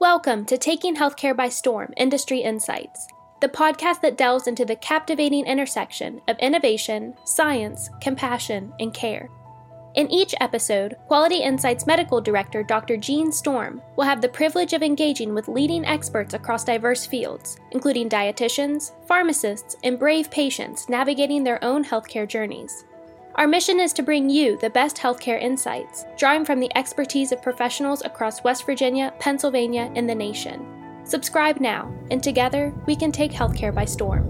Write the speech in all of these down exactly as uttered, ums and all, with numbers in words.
Welcome to Taking Healthcare by Storm Industry Insights, the podcast that delves into the captivating intersection of innovation, science, compassion, and care. In each episode, Quality Insights Medical Director Doctor Gene Storm will have the privilege of engaging with leading experts across diverse fields, including dietitians, pharmacists, and brave patients navigating their own healthcare journeys. Our mission is to bring you the best healthcare insights, drawing from the expertise of professionals across West Virginia, Pennsylvania, and the nation. Subscribe now, and together we can take healthcare by storm.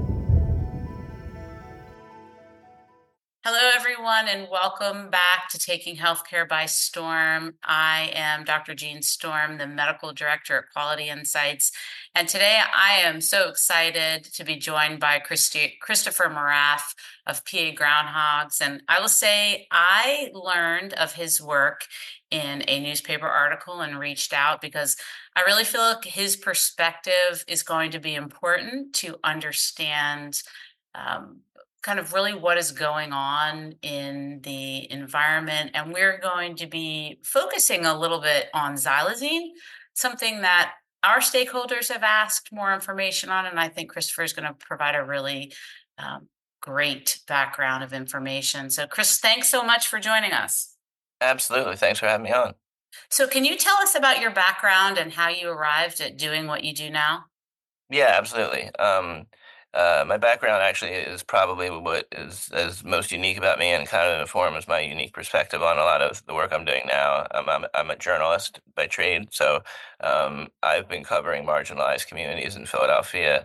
Hello, everyone, and welcome back to Taking Healthcare by Storm. I am Doctor Gene Storm, the Medical Director at Quality Insights, and today I am so excited to be joined by Christy, Christopher Morath of P A Groundhogs, and I will say I learned of his work in a newspaper article and reached out because I really feel like his perspective is going to be important to understand um, kind of really what is going on in the environment. And we're going to be focusing a little bit on xylazine, something that our stakeholders have asked more information on. And I think Christopher is going to provide a really um, great background of information. So Chris, thanks so much for joining us. Absolutely. Thanks for having me on. So can you tell us about your background and how you arrived at doing what you do now? Yeah, absolutely. Um, Uh, my background actually is probably what is, is most unique about me and kind of informs my unique perspective on a lot of the work I'm doing now. Um, I'm, I'm a journalist by trade, so um, I've been covering marginalized communities in Philadelphia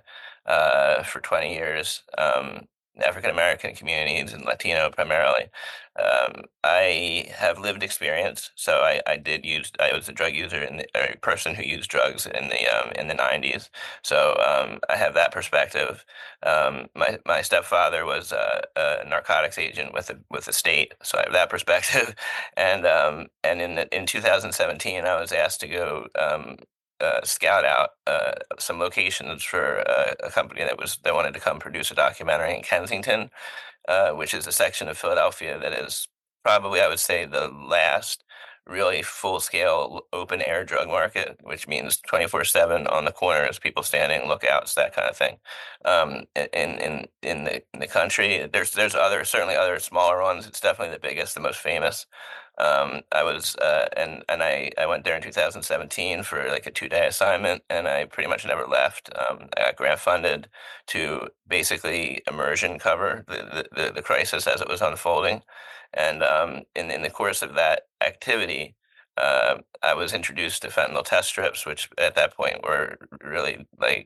uh, for twenty years, um, African-American communities and Latino primarily. Um, I have lived experience, so I, I did use, I was a drug user and a person who used drugs in the um, in the nineties. So um, I have that perspective. Um, my my stepfather was a, a narcotics agent with the with the state, so I have that perspective. And um, and in the, in two thousand seventeen, I was asked to go um, uh, scout out uh, some locations for uh, a company that was that wanted to come produce a documentary in Kensington, uh, which is a section of Philadelphia that is probably, I would say, the last really full-scale open-air drug market, which means twenty-four seven on the corners, people standing, lookouts, that kind of thing. Um, in in in the in the country, there's there's other certainly other smaller ones. It's definitely the biggest, the most famous. Um, I was uh, and and I, I went there in two thousand seventeen for like a two day assignment, and I pretty much never left. Um, I got grant funded to basically immersion cover the, the, the, the crisis as it was unfolding. And um, in, in the course of that activity, uh, I was introduced to fentanyl test strips, which at that point were really like,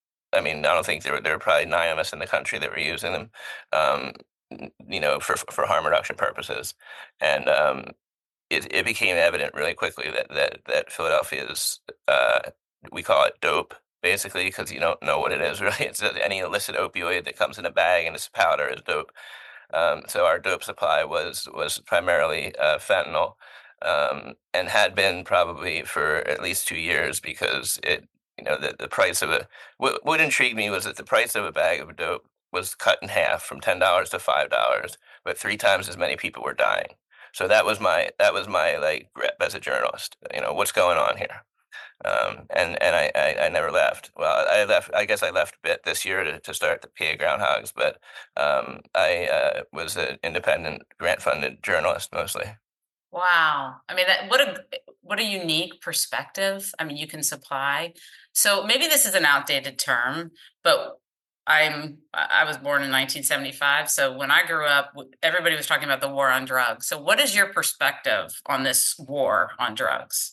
I mean, I don't think there were, there were probably nine of us in the country that were using them, um, you know, for, for harm reduction purposes. And um, it, it became evident really quickly that, that, that Philadelphia's, uh, we call it dope, basically, because you don't know what it is really. It's any illicit opioid that comes in a bag and it's powder is dope. Um, so our dope supply was was primarily uh, fentanyl, um, and had been probably for at least two years because it, you know, the, the price of a what, what intrigued me was that the price of a bag of dope was cut in half from ten dollars to five dollars, but three times as many people were dying. So that was my that was my like grip as a journalist. You know, what's going on here? Um, and and I, I, I never left. Well, I left. I guess I left a bit this year to, to start the P A Groundhogs, but um, I uh, was an independent, grant-funded journalist mostly. Wow, I mean, that, what a what a unique perspective. I mean, you can supply. So maybe this is an outdated term, but I'm I was born in nineteen seventy-five. So when I grew up, everybody was talking about the war on drugs. So what is your perspective on this war on drugs?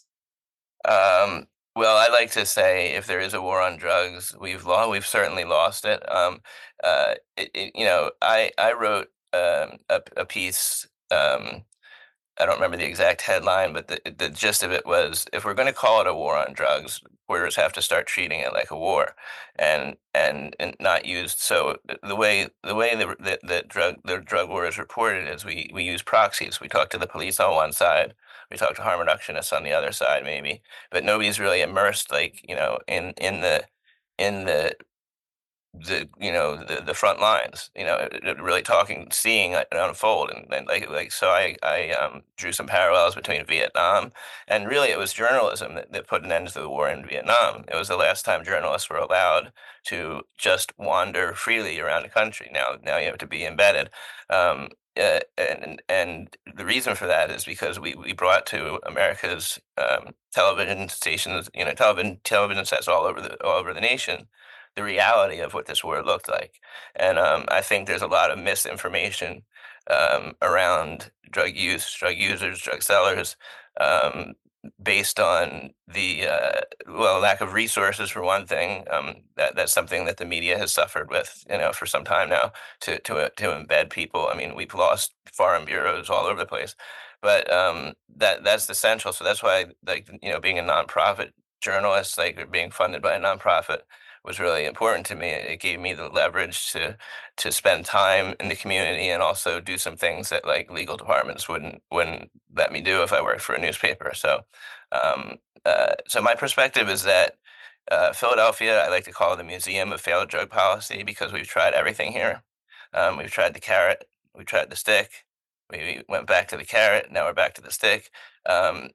Um, well, I like to say if there is a war on drugs, we've lost. We've certainly lost it. Um, uh, it, it you know, I I wrote um, a, a piece. Um, I don't remember the exact headline, but the the gist of it was, if we're going to call it a war on drugs, reporters have to start treating it like a war, and and, and not used. So the way the way the, the the drug the drug war is reported is we we use proxies. We talk to the police on one side, we talk to harm reductionists on the other side, maybe, but nobody's really immersed, like, you know, in in the in the the you know the, the front lines, you know, really talking, seeing it unfold, and, and like like so I I um, drew some parallels between Vietnam, and really it was journalism that, that put an end to the war in Vietnam. It was the last time journalists were allowed to just wander freely around the country. Now now you have to be embedded. Um, uh, and and the reason for that is because we, we brought to America's um, television stations, you know, television television sets all over the all over the nation, the reality of what this war looked like. And um, I think there's a lot of misinformation um, around drug use, drug users, drug sellers, um, based on the uh, well lack of resources for one thing. Um, that that's something that the media has suffered with, you know, for some time now to to uh, to embed people. I mean, we've lost foreign bureaus all over the place, but um, that that's essential. So that's why, like, you know, being a nonprofit journalist, like, or being funded by a nonprofit, was really important to me. It gave me the leverage to to spend time in the community and also do some things that, like, legal departments wouldn't wouldn't let me do if I worked for a newspaper. So, um, uh, so my perspective is that uh, Philadelphia, I like to call it the museum of failed drug policy, because we've tried everything here. Um, we've tried the carrot, we tried the stick, we went back to the carrot, now we're back to the stick. Um,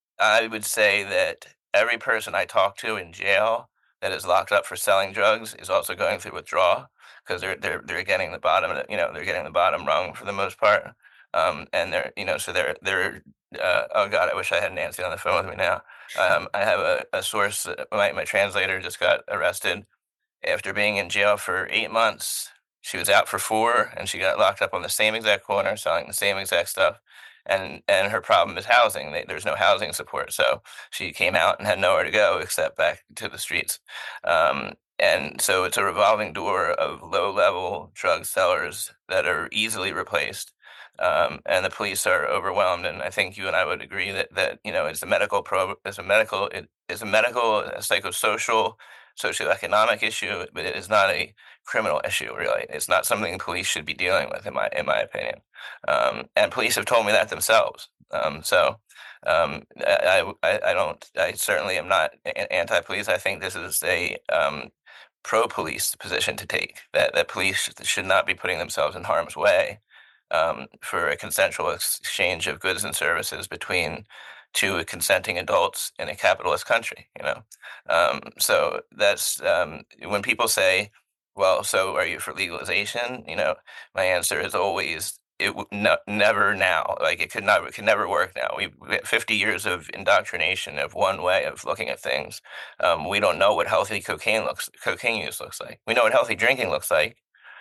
I would say that every person I talk to in jail that is locked up for selling drugs is also going through withdrawal, because they're they're they're getting the bottom, you know, they're getting the bottom rung for the most part, um, and they're you know so they're they're uh, oh God, I wish I had Nancy on the phone with me now. Um, I have a, a source. uh, My my translator just got arrested after being in jail for eight months. She was out for four, and she got locked up on the same exact corner, selling the same exact stuff. And and her problem is housing. They, there's no housing support, so she came out and had nowhere to go except back to the streets. Um, and so it's a revolving door of low-level drug sellers that are easily replaced. Um, and the police are overwhelmed. And I think you and I would agree that that you know, it's a medical pro, it's a medical, it is a medical, a psychosocial, socioeconomic issue, but it is not a criminal issue. Really, it's not something police should be dealing with, in my in my opinion. Um, and police have told me that themselves. Um, so um, I, I I don't I certainly am not anti-police. I think this is a um, pro-police position to take. That that police should not be putting themselves in harm's way um, for a consensual exchange of goods and services between two consenting adults in a capitalist country. You know, um, so that's um, when people say, "Well, so are you for legalization?" You know, my answer is always, it w- no, never now. Like, it could not, it could never work now. We, we have fifty years of indoctrination of one way of looking at things. Um, we don't know what healthy cocaine looks, cocaine use looks like. We know what healthy drinking looks like.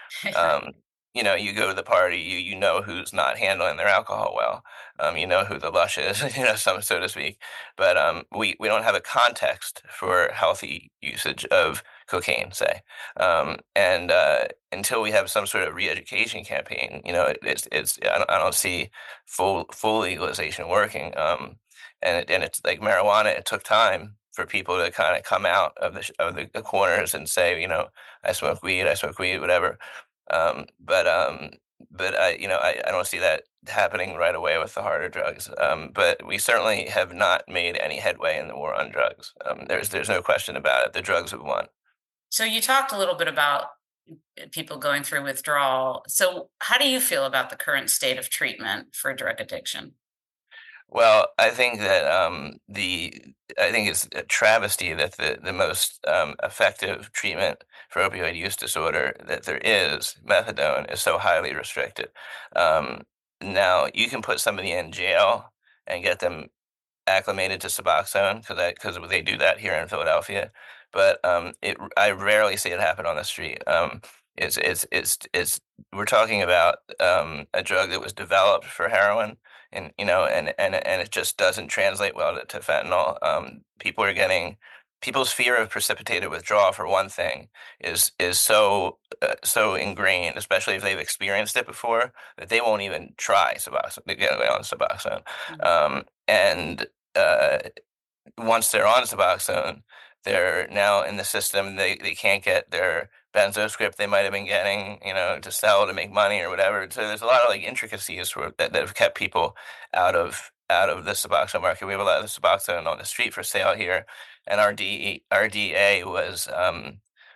Um, you know, you go to the party, you you know who's not handling their alcohol well. Um, you know who the lush is, you know, some so to speak. But um, we we don't have a context for healthy usage of cocaine, say. Um, and uh, until we have some sort of re-education campaign, you know, it, it's it's I don't, I don't see full full legalization working. Um, and it, and it's like marijuana. It took time for people to kind of come out of the sh- of the, the corners and say, you know, I smoke weed, I smoke weed, whatever. Um, but um, but I, you know, I, I don't see that happening right away with the harder drugs. Um, but we certainly have not made any headway in the war on drugs. Um, there's there's no question about it. The drugs have won. So you talked a little bit about people going through withdrawal. So how do you feel about the current state of treatment for drug addiction? Well, I think that um, the I think it's a travesty that the the most um, effective treatment for opioid use disorder that there is, methadone, is so highly restricted. Um, Now you can put somebody in jail and get them acclimated to Suboxone, because I because they do that here in Philadelphia. But um, it I rarely see it happen on the street. Um, it's it's it's it's we're talking about um, a drug that was developed for heroin, and you know, and and and it just doesn't translate well to, to fentanyl. Um, people are getting people's fear of precipitated withdrawal, for one thing, is is so uh, so ingrained, especially if they've experienced it before, that they won't even try Suboxone. They get away on Suboxone. Mhm. Um, and uh, once they're on Suboxone, they're now in the system. They they can't get their benzo script they might have been getting, you know, to sell to make money or whatever. So there's a lot of, like, intricacies for, that, that have kept people out of out of the Suboxone market. We have a lot of Suboxone on the street for sale here, and our D R D A was um,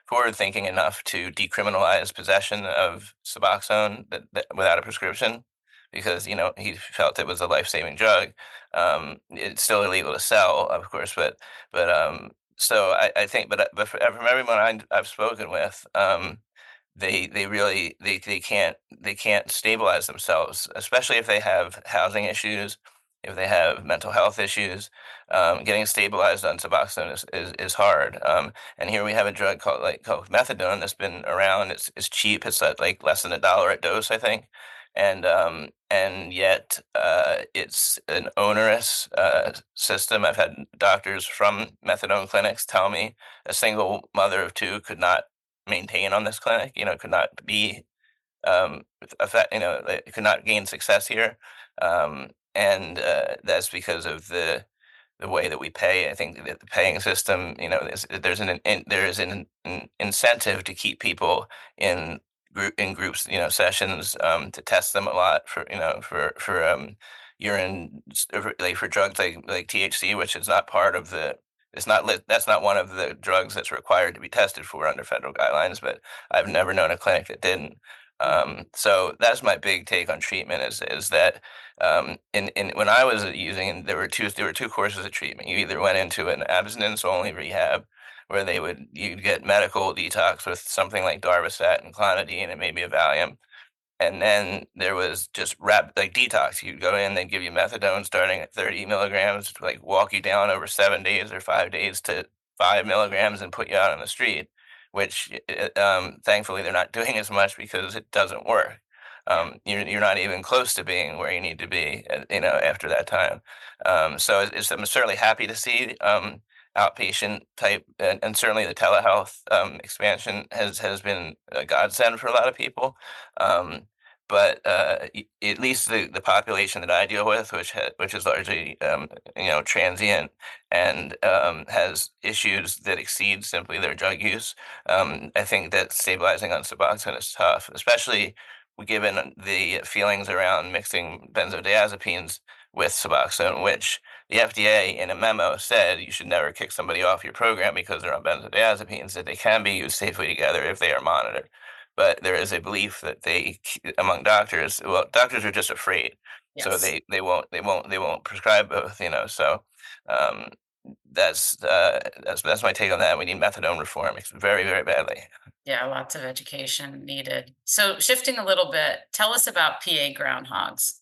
forward thinking enough to decriminalize possession of Suboxone that, that, without a prescription, because you know he felt it was a life saving drug. Um, it's still illegal to sell, of course, but but um, so I, I think, but but from everyone I, I've spoken with, um, they they really they they can't they can't stabilize themselves, especially if they have housing issues, if they have mental health issues. Um, getting stabilized on Suboxone is, is, is hard. Um, and here we have a drug called like called methadone that's been around. It's it's cheap. It's at like less than a dollar a dose, I think. And um, and yet uh, it's an onerous uh, system. I've had doctors from methadone clinics tell me a single mother of two could not maintain on this clinic, you know, could not be um effect, you know, they could not gain success here. Um and uh, that's because of the the way that we pay. I think that the paying system, you know, there's, there's an in, there is an, an incentive to keep people in group in groups, you know, sessions, um, to test them a lot for, you know, for for um, urine, like for drugs like like T H C, which is not part of the. It's not lit, that's not one of the drugs that's required to be tested for under federal guidelines, but I've never known a clinic that didn't. Um, so that's my big take on treatment is is that um, in, in when I was using, there were two there were two courses of treatment. You either went into an abstinence only rehab, where they would you'd get medical detox with something like Darvocet and clonidine and maybe a Valium, and then there was just rap like detox. You'd go in, they'd give you methadone starting at thirty milligrams, to like walk you down over seven days or five days to five milligrams and put you out on the street, which um, thankfully they're not doing as much because it doesn't work. Um, you're, you're not even close to being where you need to be, uh, you know, after that time. Um, so it's, it's, I'm certainly happy to see um, outpatient type, and, and certainly the telehealth um, expansion has has been a godsend for a lot of people. Um, but uh, at least the, the population that I deal with, which ha- which is largely um, you know transient and um, has issues that exceed simply their drug use, um, I think that stabilizing on Suboxone is tough, especially given the feelings around mixing benzodiazepines with Suboxone, which the F D A in a memo said you should never kick somebody off your program because they're on benzodiazepines, that they can be used safely together if they are monitored. But there is a belief that they, among doctors, well, doctors are just afraid, yes. so they, they won't they won't they won't prescribe both, you know. So um, that's uh, that's that's my take on that. We need methadone reform very very badly. Yeah, lots of education needed. So shifting a little bit, tell us about P A groundhogs.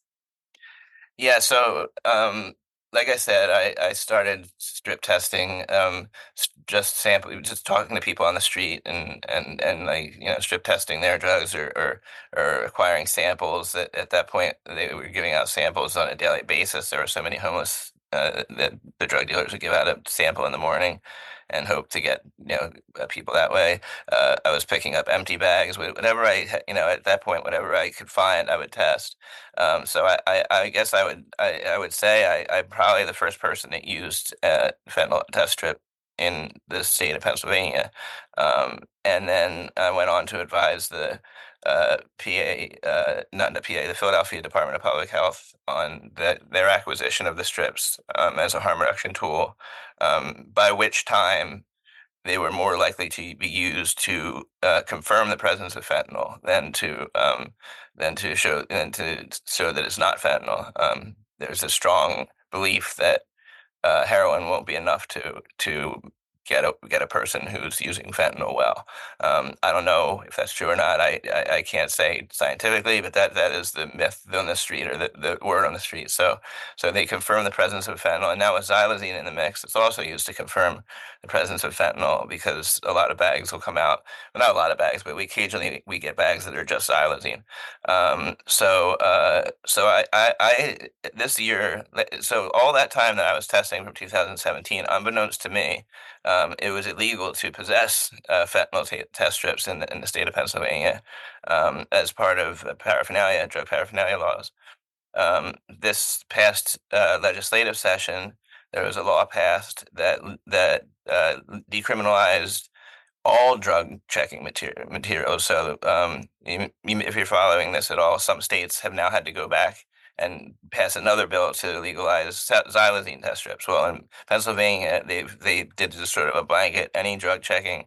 Yeah, so um, like I said, I, I started strip testing, um, just sample, just talking to people on the street and, and, and like, you know, strip testing their drugs or, or, or acquiring samples. At, at that point, they were giving out samples on a daily basis. There were so many homeless uh, that the drug dealers would give out a sample in the morning and hope to get, you know, people that way. Uh, I was picking up empty bags, whatever I, you know, at that point, whatever I could find, I would test. Um, so I, I, I guess I would, I, I would say I, I'm probably the first person that used uh, fentanyl test strip in the state of Pennsylvania. Um, and then I went on to advise the uh, P A, uh, not the P A, the Philadelphia Department of Public Health on the, their acquisition of the strips um, as a harm reduction tool, um, by which time they were more likely to be used to uh, confirm the presence of fentanyl than to um, than to show than to show that it's not fentanyl. Um, there's a strong belief that uh, heroin won't be enough to to get a get a person who's using fentanyl well. Um, I don't know if that's true or not. I, I, I can't say scientifically, but that, that is the myth on the street, or the, the word on the street. So so they confirm the presence of fentanyl, and now with xylazine in the mix, it's also used to confirm the presence of fentanyl, because a lot of bags will come out. Well, not a lot of bags, but we occasionally we get bags that are just xylazine. Um, so uh, so I, I I this year, so all that time that I was testing from two thousand seventeen, unbeknownst to me, Um, it was illegal to possess uh, fentanyl t- test strips in the, in the state of Pennsylvania um, as part of paraphernalia, drug paraphernalia laws. Um, this past uh, legislative session, there was a law passed that that uh, decriminalized all drug checking material, materials. So um, even, even if you're following this at all, some states have now had to go back and pass another bill to legalize xylazine test strips. Well, in Pennsylvania, they they did just sort of a blanket, any drug checking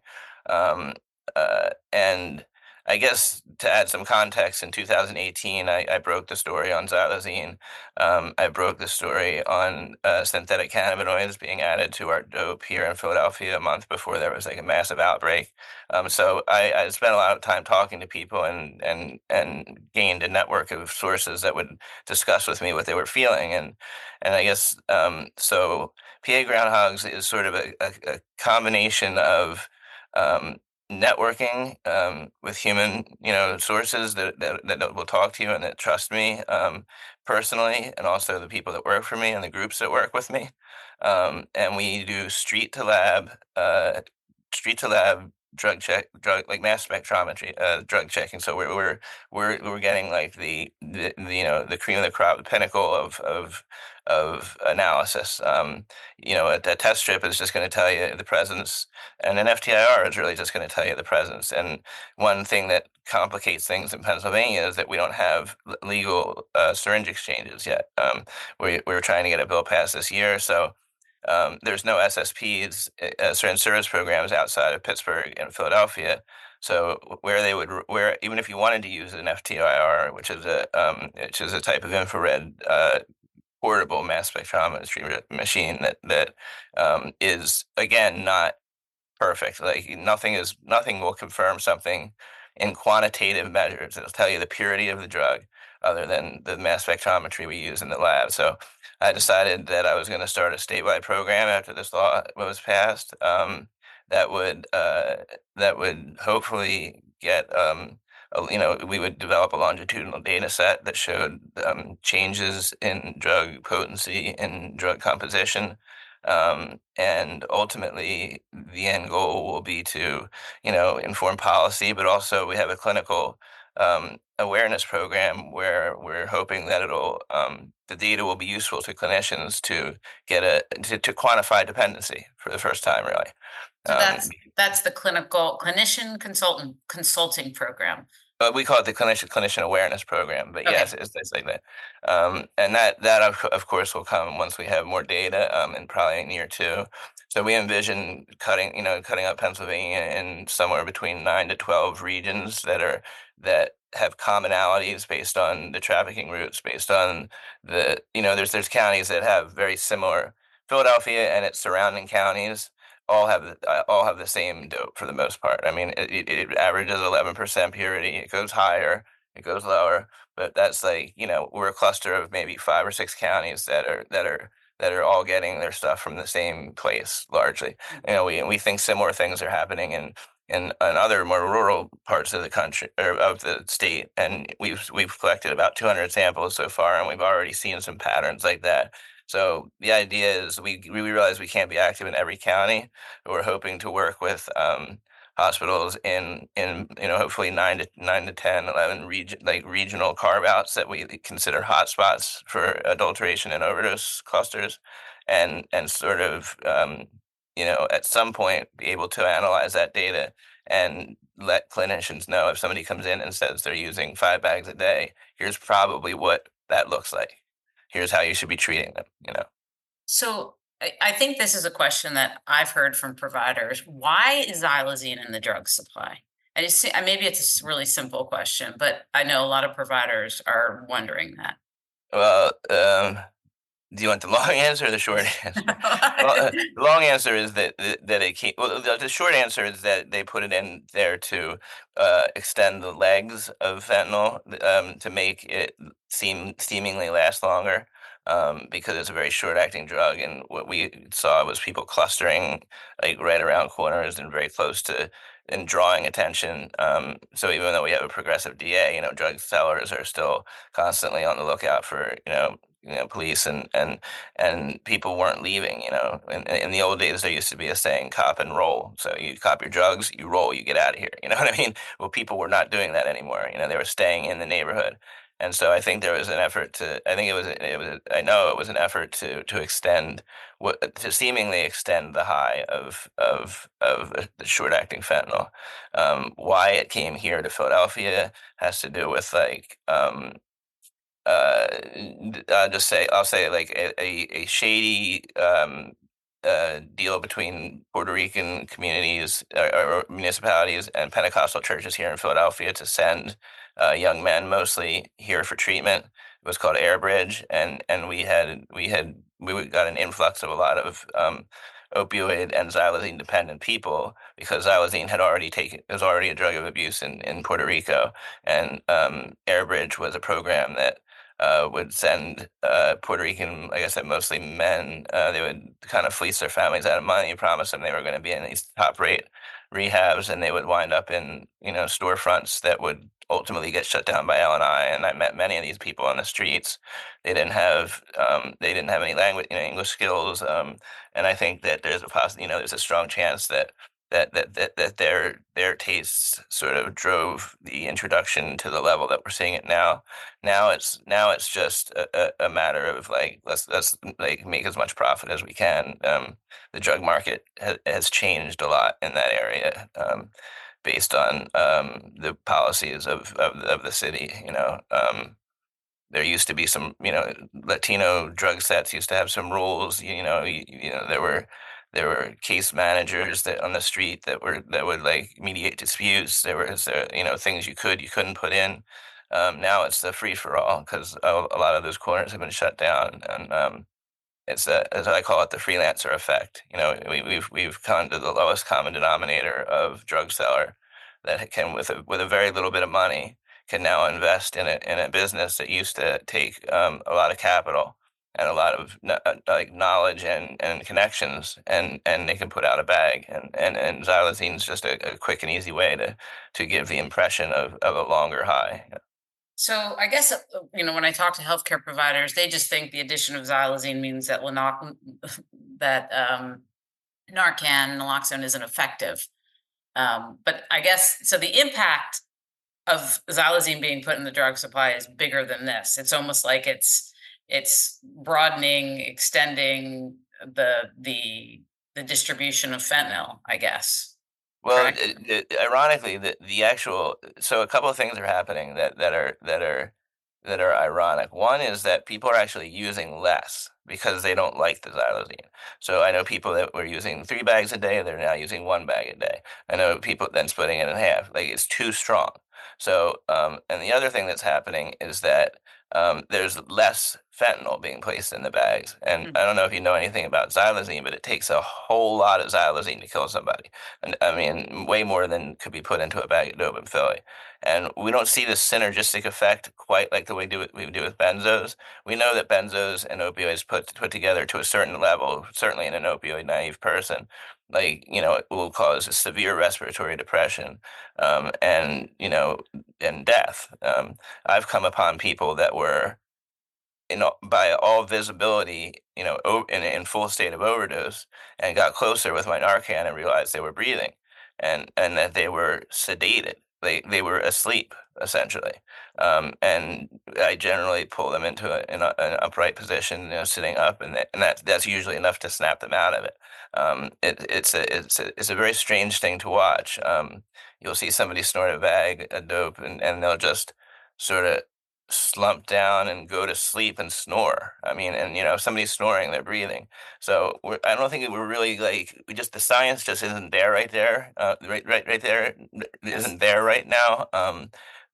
Um, uh, and I guess to add some context, in two thousand eighteen, I, I broke the story on xylazine. Um, I broke the story on uh, synthetic cannabinoids being added to our dope here in Philadelphia a month before there was like a massive outbreak. Um, so I, I spent a lot of time talking to people and and and gained a network of sources that would discuss with me what they were feeling. And and I guess um, so. P A Groundhogs is sort of a, a, a combination of um, networking um, with human, you know, sources that, that that will talk to you and that trust me um, personally, and also the people that work for me and the groups that work with me. Um, and we do street to lab, uh, street to lab drug check, drug like mass spectrometry, uh, drug checking. So we're we're we're we're getting like the, the, the you know the cream of the crop, the pinnacle of of of analysis. Um, you know, a, a test strip is just going to tell you the presence, and an F T I R is really just going to tell you the presence. And one thing that complicates things in Pennsylvania is that we don't have legal uh, syringe exchanges yet. Um, we, we were trying to get a bill passed this year, so um, there's no S S Ps, uh, syringe service programs outside of Pittsburgh and Philadelphia. So where they would, where even if you wanted to use an F T I R, which is a um, which is a type of infrared uh, portable mass spectrometry machine that that um, is again not perfect. Like nothing is nothing will confirm something in quantitative measures. It'll tell you the purity of the drug, other than the mass spectrometry we use in the lab. So I decided that I was going to start a statewide program after this law was passed. Um, that would uh, that would hopefully get um, a, you know we would develop a longitudinal data set that showed um, changes in drug potency and drug composition, um, and ultimately, the end goal will be to, you know, inform policy, but also we have a clinical um, awareness program where we're hoping that it'll um, the data will be useful to clinicians to get a to, to quantify dependency for the first time, really. So Um, that's that's the clinical clinician consultant consulting program. Uh, we call it the clinician clinician awareness program, but Okay. yes, it's, it's like that. Um, and that that of, of course will come once we have more data, um, in probably in year two. So we envision cutting, you know, cutting up Pennsylvania in somewhere between nine to twelve regions that are that have commonalities based on the trafficking routes, based on the, you know, there's there's counties that have very similar. Philadelphia and its surrounding counties all have the, uh, all have the same dope for the most part. I mean, it, it, it averages eleven percent purity. It goes higher, it goes lower, but that's like, you know, we're a cluster of maybe five or six counties that are that are that are all getting their stuff from the same place largely. You know, we we think similar things are happening in in, in other more rural parts of the country or of the state, and we've we've collected about two hundred samples so far, and we've already seen some patterns like that. So the idea is we we realize we can't be active in every county. But we're hoping to work with um, hospitals in in you know hopefully nine to nine to ten, eleven region like regional carve outs that we consider hotspots for adulteration and overdose clusters, and and sort of um, you know at some point be able to analyze that data and let clinicians know if somebody comes in and says they're using five bags a day, here's probably what that looks like. Here's how you should be treating them, you know. So I, I think this is a question that I've heard from providers. Why is xylazine in the drug supply? And it's, maybe it's a really simple question, but I know a lot of providers are wondering that. Well, um, do you want the long answer or the short answer? Well, uh, the long answer is that that it came, well, the, the short answer is that they put it in there to uh, extend the legs of fentanyl, um, to make it seem seemingly last longer, um, because it's a very short-acting drug, and what we saw was people clustering like right around corners and very close to and drawing attention. Um, so even though we have a progressive D A, you know, drug sellers are still constantly on the lookout for, you know, you know, police and and and people weren't leaving. You know, in, in the old days, there used to be a saying, "Cop and roll." So you cop your drugs, you roll, you get out of here. You know what I mean? Well, people were not doing that anymore. You know, they were staying in the neighborhood, and so I think there was an effort to. I think it was. It was. I know it was an effort to to extend what to seemingly extend the high of of of the short acting fentanyl. Um, why it came here to Philadelphia has to do with like. Um, uh, I'll just say I'll say like a, a, a shady um, uh, deal between Puerto Rican communities or, or municipalities and Pentecostal churches here in Philadelphia to send uh, young men mostly here for treatment. It was called Airbridge, and and we had we had we got an influx of a lot of um, opioid and xylazine dependent people because xylazine had already taken it was already a drug of abuse in, in Puerto Rico, and um, Airbridge was a program that uh, would send uh, Puerto Rican, like I said, mostly men. Uh, they would kind of fleece their families out of money, promise them they were going to be in these top rate rehabs, and they would wind up in you know storefronts that would ultimately get shut down by L and I. And I met many of these people on the streets. They didn't have um, they didn't have any language, you know, English skills. Um, and I think that there's a poss- you know, there's a strong chance that that that that, that their their tastes sort of drove the introduction to the level that we're seeing it now. Now it's now it's just a, a, a matter of like let's let's like make as much profit as we can. Um, the drug market ha- has changed a lot in that area. Um, based on um, the policies of, of of the city, you know. Um, there used to be some, you know, Latino drug sets used to have some rules. You, you know, you, you know there were there were case managers that on the street that were that would like mediate disputes. There was uh, you know things you could you couldn't put in. Um, now it's the free for all because a, a lot of those corners have been shut down, and um, it's a, as I call it, the freelancer effect. You know, we, we've we've come to the lowest common denominator of drug seller that can, with a, with a very little bit of money, can now invest in a in a business that used to take um, a lot of capital and a lot of kn- uh, like knowledge and, and connections, and, and they can put out a bag. And and and xylazine is just a, a quick and easy way to to give the impression of, of a longer high. So I guess, uh, you know, when I talk to healthcare providers, they just think the addition of xylazine means that Lanox, that um, Narcan, naloxone isn't effective. Um, but I guess, so the impact of xylazine being put in the drug supply is bigger than this. It's almost like it's it's broadening, extending the the the distribution of fentanyl, I guess. Well, Correct? it, it, ironically, the the actual so a couple of things are happening that that are that are that are ironic. One is that people are actually using less because they don't like the xylazine. So I know people that were using three bags a day, they're now using one bag a day. I know people then splitting it in half. Like it's too strong. So um, and the other thing that's happening is that um, there's less fentanyl being placed in the bags. And Mm. I don't know if you know anything about xylazine, but it takes a whole lot of xylazine to kill somebody. And I mean, way more than could be put into a bag of dope in Philly. And we don't see this synergistic effect quite like the way do it, we do with benzos. We know that benzos and opioids put put together to a certain level, certainly in an opioid naive person, like you know, it will cause a severe respiratory depression, um, and you know, and death. Um, I've come upon people that were in all- by all visibility, you know, o- in in full state of overdose, and got closer with my Narcan and realized they were breathing, and and that they were sedated. They they were asleep essentially, um, and I generally pull them into a, in a, an upright position, you know, sitting up, and that, and that that's usually enough to snap them out of it. Um, it it's a it's a it's a very strange thing to watch. Um, you'll see somebody snort a bag of dope, and and they'll just sort of slump down and go to sleep and snore. I mean, and you know, if somebody's snoring, they're breathing. So we're, I don't think we're really like we just the science just isn't there right there, uh, right right right there Yes. isn't there right now. Um,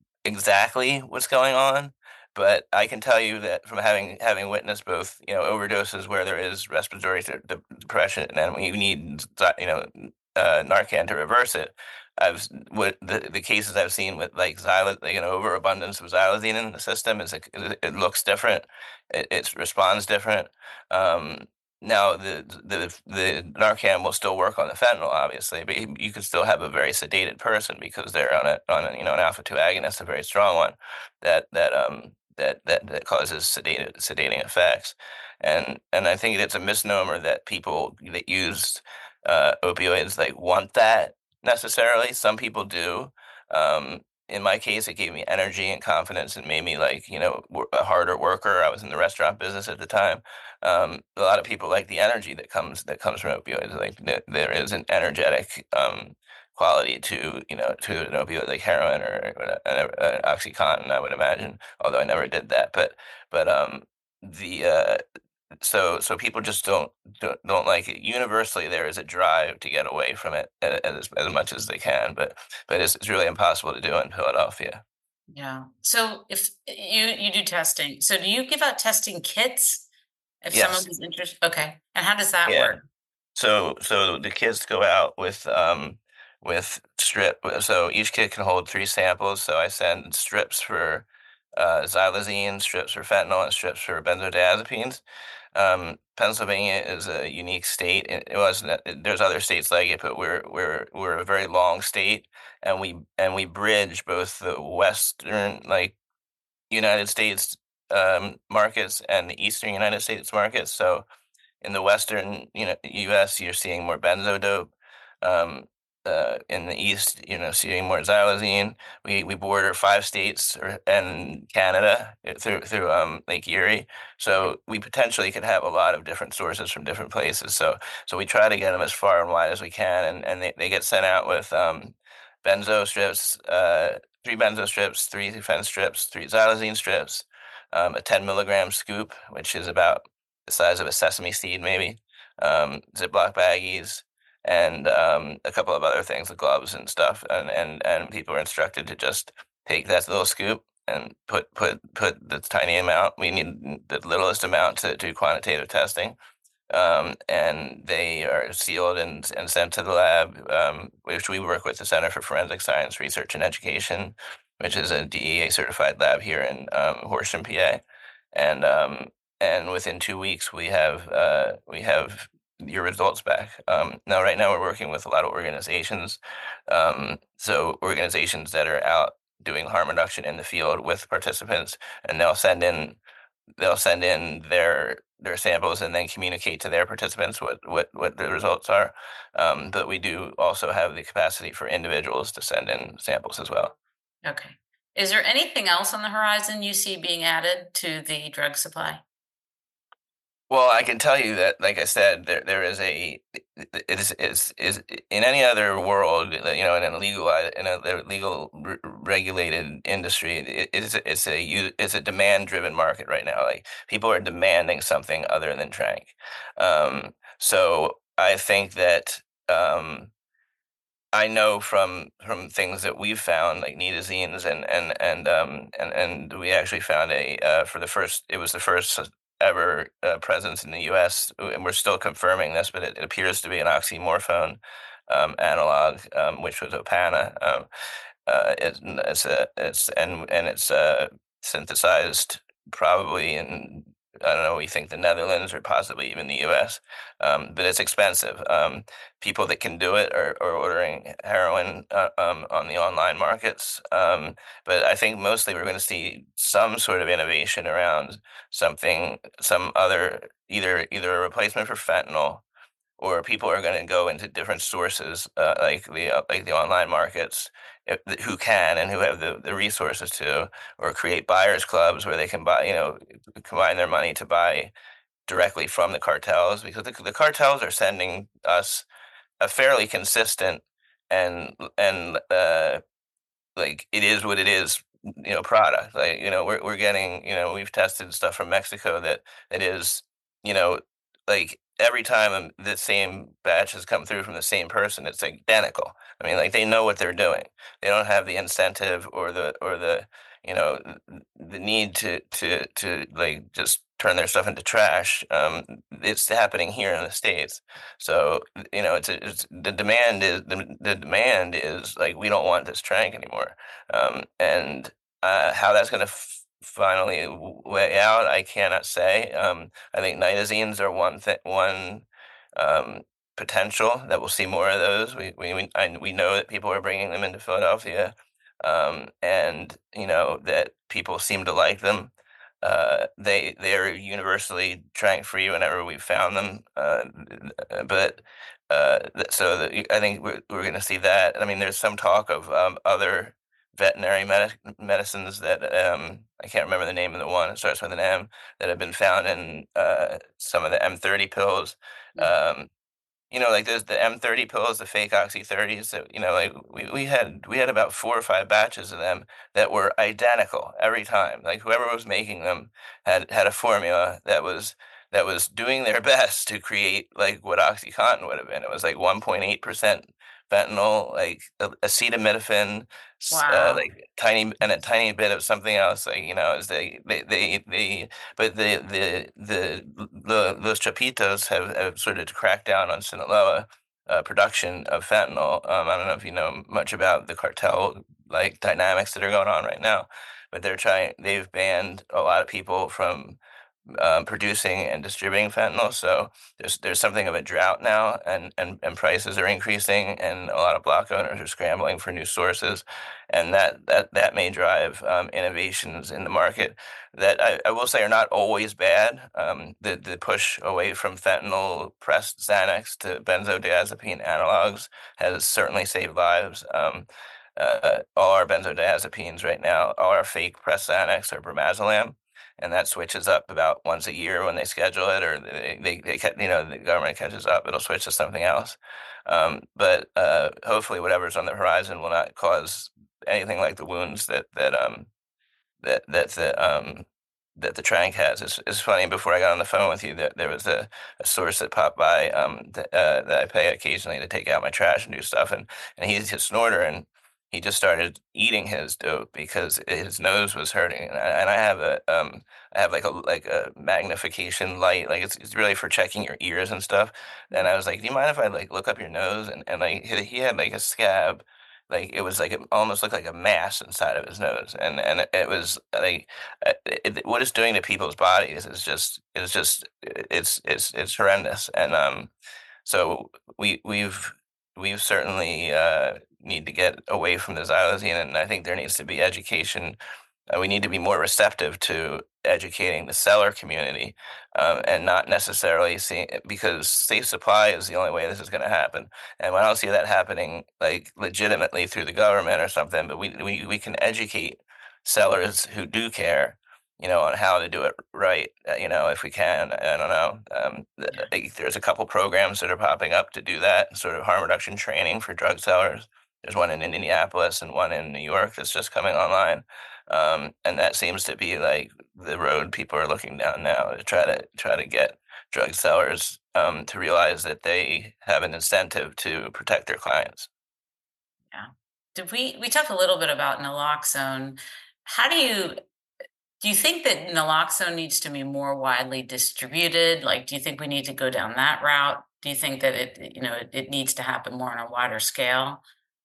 exactly what's going on. But I can tell you that from having having witnessed both, you know, overdoses where there is respiratory de- de- depression, and then when you need, you know, uh, Narcan to reverse it. I've what the the cases I've seen with like xylazine, like, you know, overabundance of xylazine in the system is it, it looks different, it, it responds different. Um, now the the the Narcan will still work on the fentanyl, obviously, but you, you can still have a very sedated person because they're on a on a, you know an alpha two agonist, a very strong one, that that um that that that causes sedated sedating effects, and and I think it's a misnomer that people that use uh, opioids like want that necessarily. Some people do. Um, in my case, it gave me energy and confidence and made me like you know wor- a harder worker. I was in the restaurant business at the time. Um, a lot of people like the energy that comes that comes from opioids. Like th- there is an energetic um, quality to you know to an opioid like heroin or uh, uh, OxyContin, I would imagine. Although I never did that, but but um, the uh, so so people just don't, don't don't like it. Universally, there is a drive to get away from it as as much as they can, but but it's, it's really impossible to do in Philadelphia. Yeah. So if you you do testing, so do you give out testing kits if someone Yes. is interested? Okay. And how does that Yeah. work? So so the kids go out with um with strip. So each kid can hold three samples. So I send strips for uh, xylazine, strips for fentanyl, and strips for benzodiazepines. Um, Pennsylvania is a unique state. It, it wasn't. There's other states like it, but we're we're we're a very long state, and we and we bridge both the western like United States um, markets and the eastern United States markets. So in the western, you know, U S, you're seeing more benzodope. Um, uh, in the east, you know, seeing more xylazine. We we border five states or, and Canada uh, through through um, Lake Erie, so we potentially could have a lot of different sources from different places. So so we try to get them as far and wide as we can, and, and they, they get sent out with um, benzo strips, uh, three benzo strips, three fen strips, three xylazine strips, um, a ten milligram scoop, which is about the size of a sesame seed, maybe, um, Ziploc baggies, and um, a couple of other things, the gloves and stuff. And, and, and people are instructed to just take that little scoop and put put put the tiny amount. We need the littlest amount to do quantitative testing. Um, and they are sealed and, and sent to the lab, um, which we work with the Center for Forensic Science Research and Education, which is a D E A certified lab here in um, Horsham, P A. And um, and within two weeks we have uh, we have your results back. Um, now, right now we're working with a lot of organizations, um, so organizations that are out doing harm reduction in the field with participants, and they'll send in they'll send in their their samples and then communicate to their participants what what what the results are. Um, but we do also have the capacity for individuals to send in samples as well. Okay. Is there anything else on the horizon you see being added to the drug supply? Well, I can tell you that, like I said, there there is a it is is is in any other world, you know, in a legal in a legal r regulated industry, it, it's a- it's a u- it's a demand driven market right now. Like people are demanding something other than trank. Um, so I think that um, I know from from things that we've found, like nitazines, and and and um and and we actually found a uh, for the first it was the first ever uh, presence in the U S, and we're still confirming this, but it, it appears to be an oxymorphone um, analog, um, which was Opana. Um, uh, it's it's a it's and and it's uh, synthesized probably in, I don't know, we think the Netherlands or possibly even the U S, um, but it's expensive. Um, people that can do it are, are ordering heroin uh, um, on the online markets. Um, but I think mostly we're going to see some sort of innovation around something, some other, either either a replacement for fentanyl, or people are going to go into different sources, uh, like the uh, like the online markets, if, who can and who have the, the resources to, or create buyers clubs where they can buy, you know, combine their money to buy directly from the cartels, because the, the cartels are sending us a fairly consistent and and uh, like it is what it is, you know, product. Like, you know, we're we're getting, you know, we've tested stuff from Mexico that it is, you know, like every time um, the same batch has come through from the same person, it's identical. I mean, like they know what they're doing. They don't have the incentive or the or the, you know, the need to to to like just turn their stuff into trash. Um, it's happening here in the States. So, you know, it's, a, it's the demand is the, the demand is like we don't want this trank anymore, um, and uh, how that's going to f- finally weigh out, I cannot say. Um, I think nitazines are one thing, one um, potential that we'll see more of those. We we we, I, we know that people are bringing them into Philadelphia, um, and you know that people seem to like them. Uh, they they are universally trank free whenever we found them, uh, but uh, so the, I think we're we're going to see that. I mean, there's some talk of um, other veterinary medic medicines that um, I can't remember the name of the one. It starts with an M, that have been found in uh, some of the M thirty pills. Mm. Um, you know, like there's the M thirty pills, the fake oxy thirties. That, you know, like we, we had we had about four or five batches of them that were identical every time. Like whoever was making them had had a formula that was that was doing their best to create like what OxyContin would have been. It was like one point eight percent fentanyl, like acetaminophen, uh, Wow. like tiny and a tiny bit of something else. Like you know, is they they they, they but the the the the those chapitos have, have sort of cracked down on Sinaloa uh, production of fentanyl. Um, I don't know if you know much about the cartel like dynamics that are going on right now, but they're trying. They've banned a lot of people from um, producing and distributing fentanyl. So there's there's something of a drought now, and, and, and prices are increasing, and a lot of block owners are scrambling for new sources, and that that that may drive um, innovations in the market that I, I will say are not always bad. Um, the the push away from fentanyl pressed Xanax to benzodiazepine analogs has certainly saved lives. Um, uh, all our benzodiazepines right now, all our fake pressed Xanax are bromazepam, and that switches up about once a year when they schedule it, or they, they, they you know, the government catches up, it'll switch to something else. Um, but uh, hopefully, whatever's on the horizon will not cause anything like the wounds that that um that that the um that the Trank has. It's, it's funny. Before I got on the phone with you, that there was a, a source that popped by um th- uh, that I pay occasionally to take out my trash and do stuff, and and he's a snorter, and he just started eating his dope because his nose was hurting, and I, and I have a um I have like a like a magnification light, like it's it's really for checking your ears and stuff. And I was like, do you mind if I like look up your nose? And and like he, he had like a scab, like it was like it almost looked like a mass inside of his nose, and and it, it was like uh, it, what it's doing to people's bodies is just is just it's it's it's horrendous. And um so we we've we've certainly uh need to get away from the xylazine, and I think there needs to be education. Uh, we need to be more receptive to educating the seller community, um, and not necessarily see, because safe supply is the only way this is going to happen. And I don't see that happening like legitimately through the government or something, but we, we, we can educate sellers who do care, you know, on how to do it right. Uh, you know, if we can, I don't know. Um, th- Yeah. like, there's a couple programs that are popping up to do that, sort of harm reduction training for drug sellers. There's one in Indianapolis and one in New York that's just coming online. Um, and that seems to be like the road people are looking down now to try to try to get drug sellers um, to realize that they have an incentive to protect their clients. Yeah. Did we we talked a little bit about naloxone. How do you do you think that naloxone needs to be more widely distributed? Like, do you think we need to go down that route? Do you think that it, you know, it, it needs to happen more on a wider scale?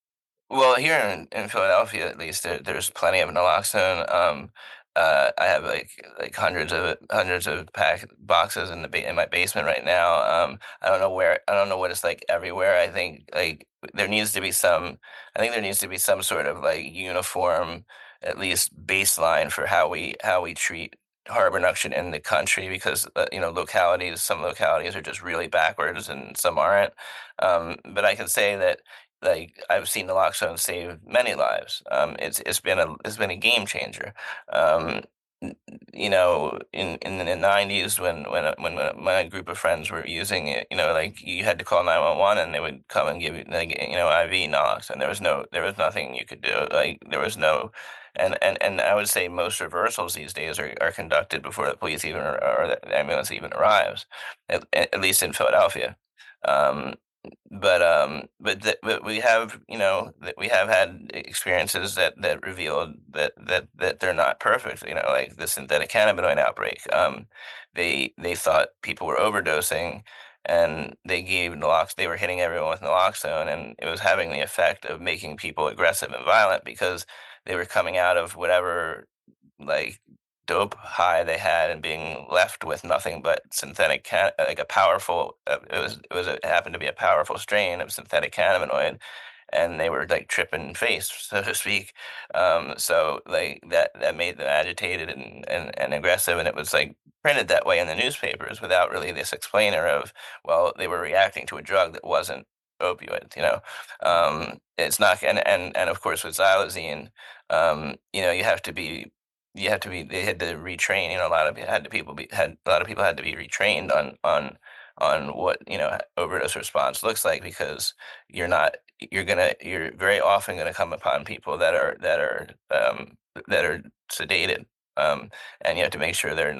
Well, here in, in Philadelphia, at least, there, there's plenty of naloxone. Um, uh, I have like like hundreds of it- hundreds of pack boxes in the ba- in my basement right now. Um, I don't know where I don't know what it's like everywhere. I think like there needs to be some. I think there needs to be some sort of like uniform, at least baseline for how we how we treat harm reduction in the country, because uh, you know localities some localities are just really backwards and some aren't. Um, but I can say that like I've seen naloxone save many lives. Um, it's it's been a it's been a game changer. Um, n- you know, in in the nineties when when when when my group of friends were using it, you know, like you had to call nine one one and they would come and give you like you know I V naloxone. There was no there was nothing you could do. Like there was no. And, and, and I would say most reversals these days are, are conducted before the police even or, or the ambulance even arrives, at, at least in Philadelphia. Um, but um but th- but we have you know that we have had experiences that that revealed that that that they're not perfect, you know, like the synthetic cannabinoid outbreak. Um they they thought people were overdosing, and they gave nalox they were hitting everyone with naloxone, and it was having the effect of making people aggressive and violent because they were coming out of whatever like dope high they had and being left with nothing but synthetic can like a powerful uh, it was it was a, it happened to be a powerful strain of synthetic cannabinoid, and they were like tripping face, so to speak. Um so like that that made them agitated and, and and aggressive, and it was like printed that way in the newspapers without really this explainer of, well, they were reacting to a drug that wasn't opioid, you know. Um it's not, and and and of course with xylazine, um you know, you have to be you have to be they had to retrain, you know, a lot of had to people be had a lot of people had to be retrained on on on what, you know, overdose response looks like, because you're not you're gonna you're very often gonna come upon people that are that are um that are sedated, um and you have to make sure they're not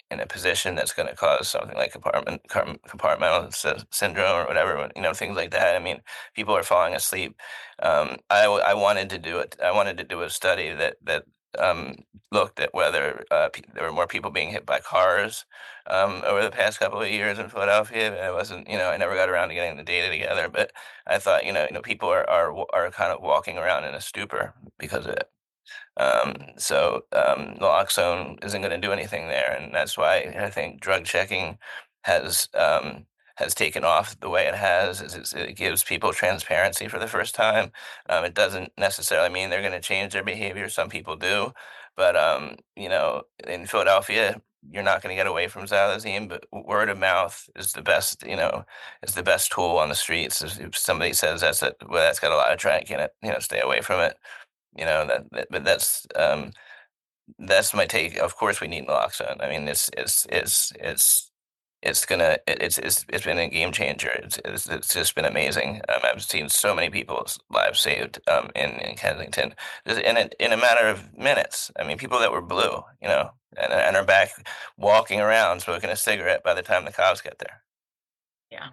in a position that's going to cause something like compartment compartmental sy- syndrome or whatever, you know, things like that. I mean, people are falling asleep. Um, I I wanted to do it. I wanted to do a study that that um, looked at whether uh, pe- there were more people being hit by cars um, over the past couple of years in Philadelphia. I wasn't, you know, I never got around to getting the data together, but I thought, you know, you know, people are are are kind of walking around in a stupor because of it. Um, so um, naloxone isn't going to do anything there, and that's why I think drug checking has um, has taken off the way it has. Is it's- it gives people transparency for the first time. Um, it doesn't necessarily mean they're going to change their behavior. Some people do, but um, you know, in Philadelphia, you're not going to get away from xylazine. But word of mouth is the best. You know, is the best tool on the streets. If somebody says that's a, well, that's got a lot of drag in it, you know, stay away from it. You know that, that but that's um that's my take. Of course, we need naloxone. I mean, it's it's it's it's it's gonna it- it's it's it's been a game changer. It's it's, it's just been amazing. Um, I've seen so many people's lives saved um in in Kensington just in a, in a matter of minutes. I mean, people that were blue, you know, and and are back walking around smoking a cigarette by the time the cops get there. Yeah.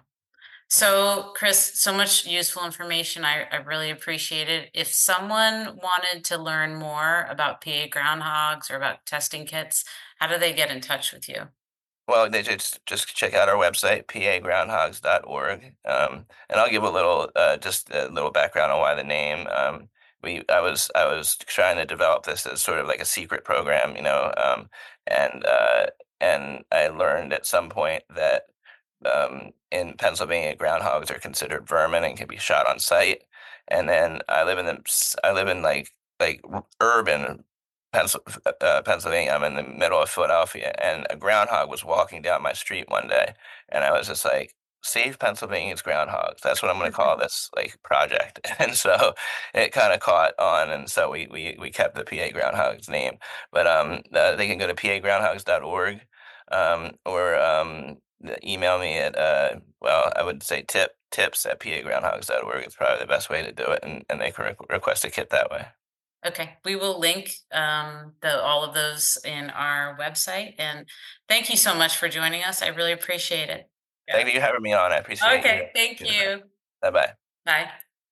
So, Chris, so much useful information. I, I really appreciate it. If someone wanted to learn more about P A groundhogs or about testing kits, how do they get in touch with you? Well, they just just check out our website, p a groundhogs dot org, um, and I'll give a little uh, just a little background on why the name. Um, we I was I was trying to develop this as sort of like a secret program, you know, um, and uh, and I learned at some point that um, in Pennsylvania, groundhogs are considered vermin and can be shot on sight. And then I live in the s- I live in like like r- urban Pencil, uh, Pennsylvania. I'm in the middle of Philadelphia, and a groundhog was walking down my street one day, and I was just like, "Save Pennsylvania's groundhogs." That's what I'm going to call this like project. And so it kind of caught on, and so we we we kept the P A Groundhogs name. But um, uh, they can go to p a groundhogs dot org, um, or um, email me at uh, well, I would say tip tips at p a groundhogs dot org. It's probably the best way to do it, and and they can re- request a kit that way. Okay, we will link um, the all of those in our website. And thank you so much for joining us. I really appreciate it. Yeah. Thank you for having me on. I appreciate you. Okay, thank you. Bye bye. Bye.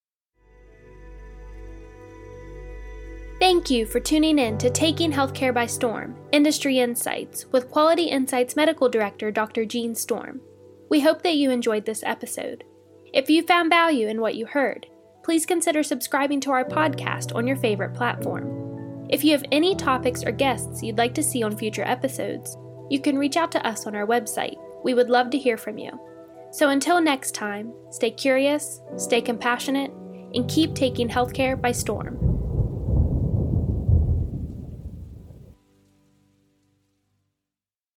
Thank you for tuning in to Taking Healthcare by Storm, Industry Insights, with Quality Insights Medical Director Doctor Gene Storm. We hope that you enjoyed this episode. If you found value in what you heard, please consider subscribing to our podcast on your favorite platform. If you have any topics or guests you'd like to see on future episodes, you can reach out to us on our website. We would love to hear from you. So until next time, stay curious, stay compassionate, and keep taking healthcare by storm.